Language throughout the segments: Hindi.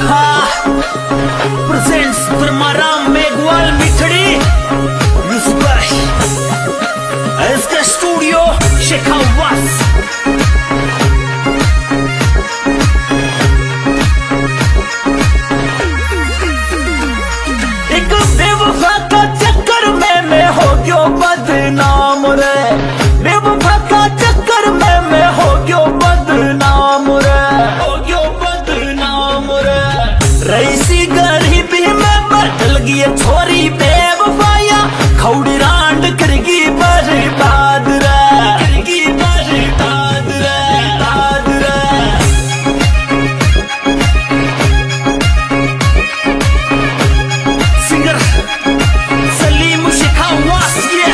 presents Dharmaram Meghwal Mithri Yusuf SK Studio Shekhawat। एक बेवफा का चक्कर में मैं हो गयो बदनाम रे, बेवफा का चक्कर में मैं हो गयो बदनाम रे, हो गयो बदनाम रे। रईसी गरीबी में बदल गई छोरी बेवफाया, खौड़ी रांड करगी बर्बाद रे, करगी बर्बाद रे, बाद रे। सिंगर सलीम शेखावत ये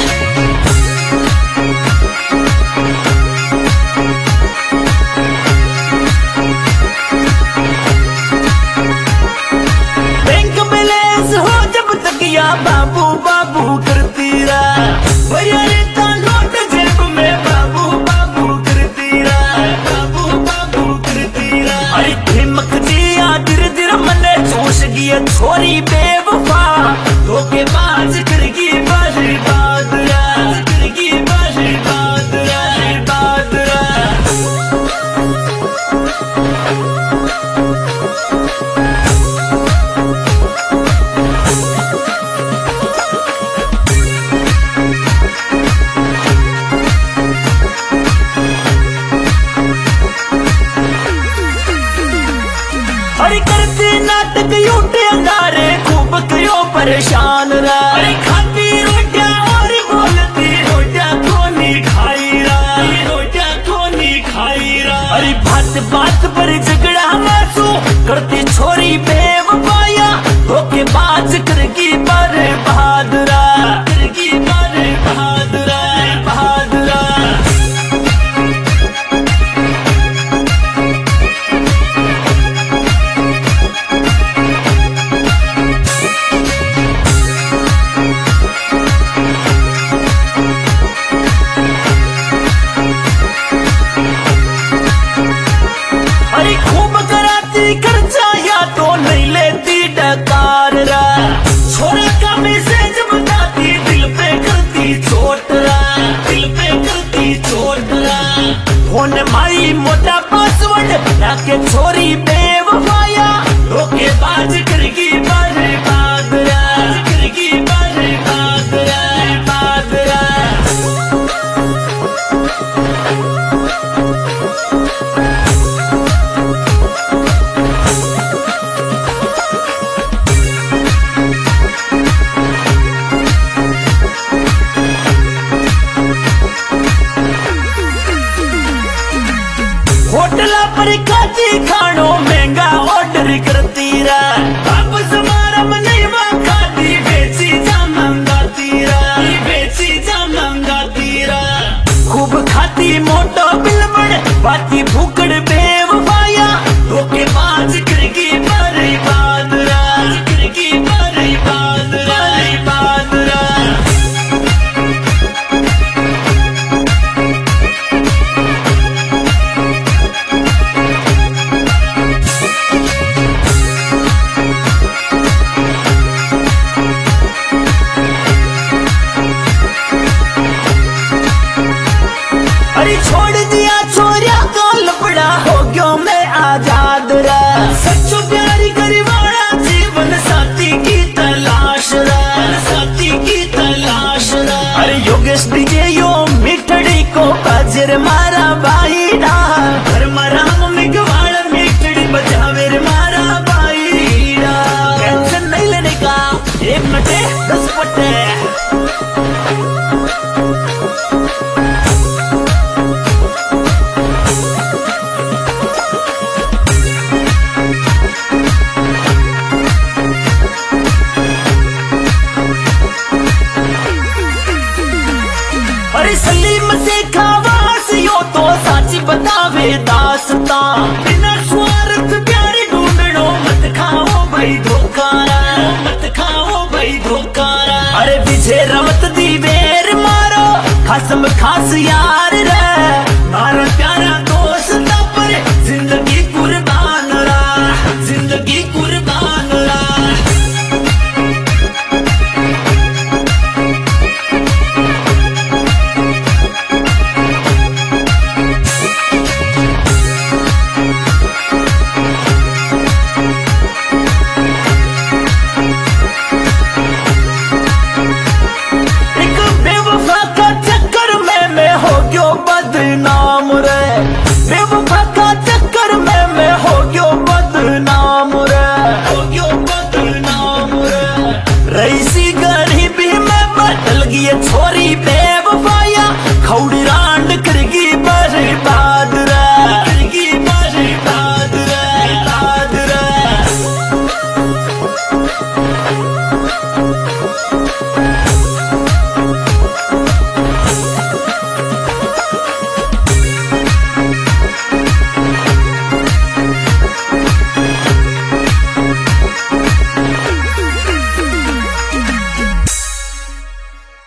बैंक बैलेंस हो जब तक या बाबू बाबू करती रहा, भैया रेता नोट जेब में बाबू बाबू करती रहा, बाबू बाबू करती रहा। अरे हिम्मत दिया धीरे धीरे मने जोश गया छोरी बेवफा, धोखेबाज करगी बर्बाद रे, करगी बर्बाद रे, बाद रे। अरे करती नाटक यूटे अंगारे खूब कयो परेशान रा, अरे खाती रोटियां और बोलती रोटियां कोनी खाई रा, रोटियां कोनी खाई रा। अरे बात बात पर झगड़ा मासू करती छोरी बेवफाया, धोखेबाज करगी बर्बाद रा, करगी बर्बाद रा, बहाद रा। अरे खूब कराती खर्चा या तो नहीं लेती डकार रा, छोरा का मैसेज बताती दिल पे करती चोट रा, दिल पे करती चोट रा। फोन माई मोटा पासवर्ड लाके छोरी बेवफाया, धोखेबाज करगी बर्बाद रा, करगी बर्बाद रा, बाद रा। होटला पर खाती खानो महंगा ऑर्डर करती रा, वापस हमारा मनैवा खाती बेची जा मंगाती रा, बेची जा मंगाती रा। खूब खाती मोटो बिलमण बाती भूकड़ बेवफाया, धोखेबाज करगी बर्बाद रा, करगी बर्बाद रा, बर्बाद रा। अरे छोड़ दिया छोरिया का लपड़ा हो गयो मैं आजाद रा, सच्चो प्यारी गरीबाड़ा जीवन साथी की तलाश रा, साथी की तलाश रा। अरे योगेश डीजे यो मिठड़ी को बाजर मारा भाई डा, धर्मराम मेघवाल मिठड़ी बजावे रे मारा भाई डा। टेंशन नहीं लेने का, एक मटे 10 पटे। अरे सलीम शेखावत यो तो साची बतावे दासता, बिना स्वार्थ प्यारी ढूंढनो मत खाओ भाई धोखारा, मत खाओ भाई धोखारा। अरे विजय रवत दी वेर मारो खासम खास यार